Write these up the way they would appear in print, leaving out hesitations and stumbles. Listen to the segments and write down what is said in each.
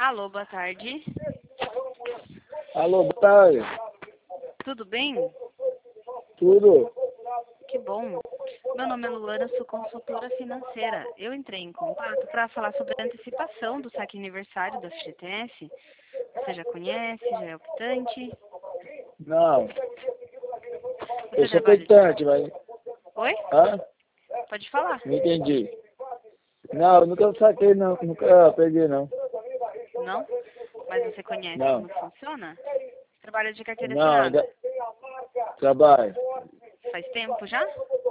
Alô, boa tarde. Alô, boa tarde. Tudo bem? Tudo? Que bom. Meu nome é Luana, sou consultora financeira. Eu entrei em contato para falar sobre a antecipação do saque aniversário da FGTS. Você já conhece, já é optante? Não, Você eu sou trabalha... petante, mas... Oi? Hã? Pode falar. Não entendi. Não, eu nunca saquei, não. Nunca peguei, não. Não? Mas você conhece Não. como funciona? Trabalha de carteira Não, assinada. ainda trabalho. Faz tempo já?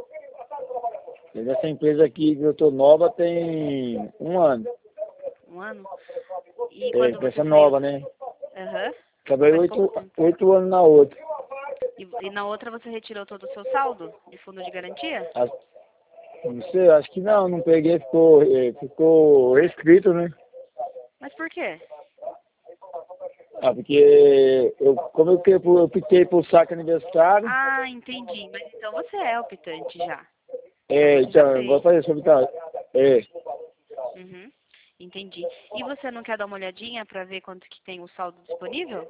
Essa empresa aqui que eu tô nova tem 1 ano. Um ano? E É, quando você empresa saiu... nova, né? Aham. Trabalhei Faz pouco tempo. 8 anos na outra. E na outra você retirou todo o seu saldo de fundo de garantia? Não sei, acho que não peguei, ficou restrito, né? Mas por quê? Ah, porque como eu fiquei pro saque aniversário, Ah, entendi. Mas então você é optante já. Então você já então, eu vou fez. fazer sobre tal. Uhum. Entendi. E você não quer dar uma olhadinha para ver quanto que tem o saldo disponível?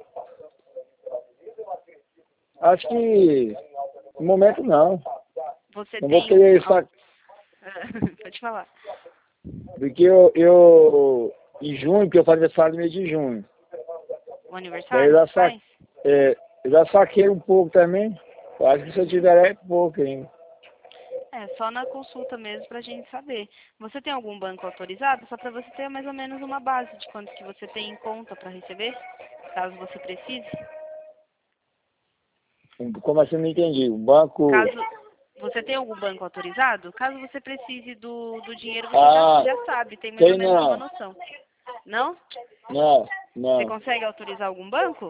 Acho que no momento não. Você Não vou tem querer saque, Pode falar. porque eu em junho, que eu faço aniversário no mês de junho. O Daí eu aniversário já, você faz? eu já saquei um pouco também. Eu acho que se eu tiver é pouco ainda. É, só na consulta mesmo pra gente saber. Você tem algum banco autorizado? Só para você ter mais ou menos uma base de quanto que você tem em conta para receber, caso você precise. Como assim, não entendi. O banco... Caso você tem algum banco autorizado, caso você precise do dinheiro, você Ah, já sabe, tem mais ou tem menos uma não. noção. Não? Não, Você não. consegue autorizar algum banco?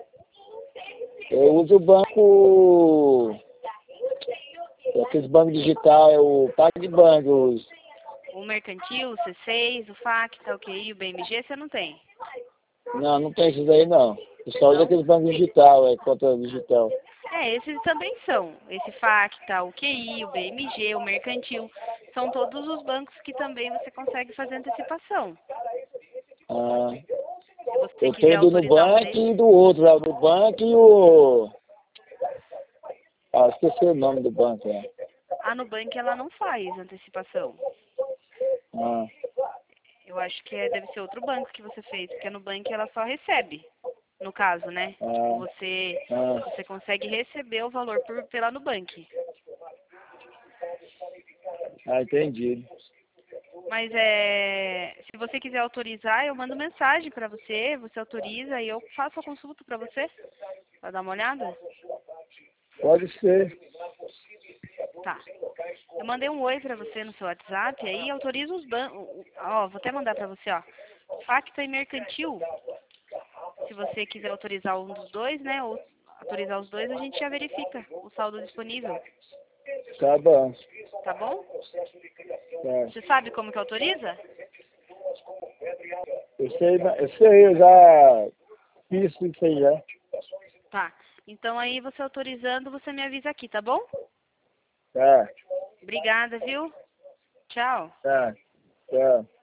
Eu uso o banco... Aqueles bancos digital, é o PagBank. O Mercantil, o C6, o Facta, o QI, o BMG, você não tem? Não, não tem esses aí não. Eu só uso Não? aqueles bancos digital, conta digital. Esses também são. Esse Facta, o QI, o BMG, o Mercantil, são todos os bancos que também você consegue fazer antecipação. Ah, Se você eu quiser tenho do autorizar um Nubank deles. e do outro lá, o Nubank e o... Ah, esqueci o nome do banco, A Nubank, ela não faz antecipação. Ah, Eu acho que deve ser outro banco que você fez, porque a Nubank ela só recebe, no caso, né? Tipo, ah, você ah, você consegue receber o valor pela Nubank. entendi. Mas se você quiser autorizar, eu mando mensagem pra você, você autoriza e eu faço a consulta pra você, pra dar uma olhada. Pode ser. Tá. Eu mandei um oi pra você no seu WhatsApp, aí autoriza os bancos. Ó, vou até mandar pra você, ó. Facta e Mercantil. Se você quiser autorizar um dos dois, né? Ou autorizar os dois, a gente já verifica o saldo disponível. Tá bom. Tá bom? Tá. Você sabe como que autoriza? Eu já fiz isso aí já. Tá. Então aí você autorizando, você me avisa aqui, tá bom? Tá, Obrigada, viu? Tchau. tá, tá.